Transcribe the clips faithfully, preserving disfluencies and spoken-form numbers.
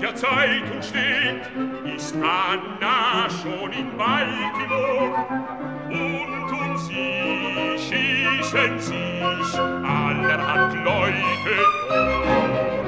der Zeitung steht, ist Anna schon in Baltimore. Und um sie schießen sich allerhand Leute tot.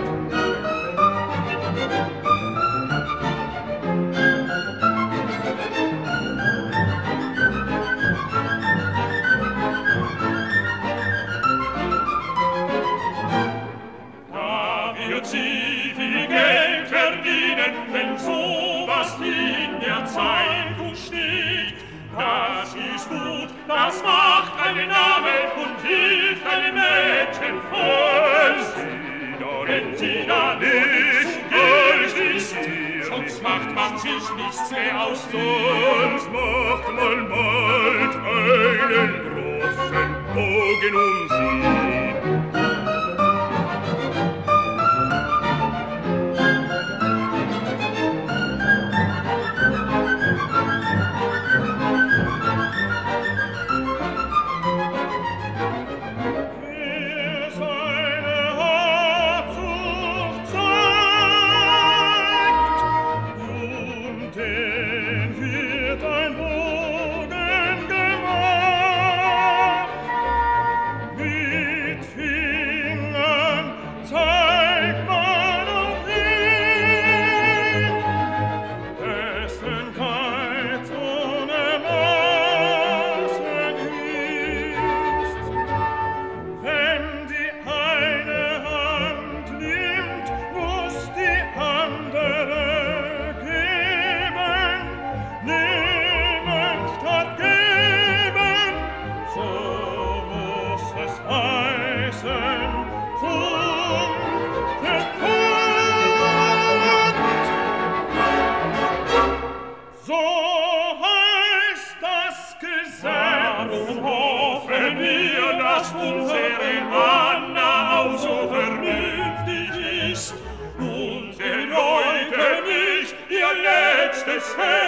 Da wird sie viel Geld verdienen, wenn sowas in der Zeitung steht. Das ist gut, das macht einen Namen und hilft einem Mädchen voll. Wenn sie da nicht Geld ist, sonst macht man sich nichts mehr aus. Sonst macht man bald einen großen Bogen um sie. Hey!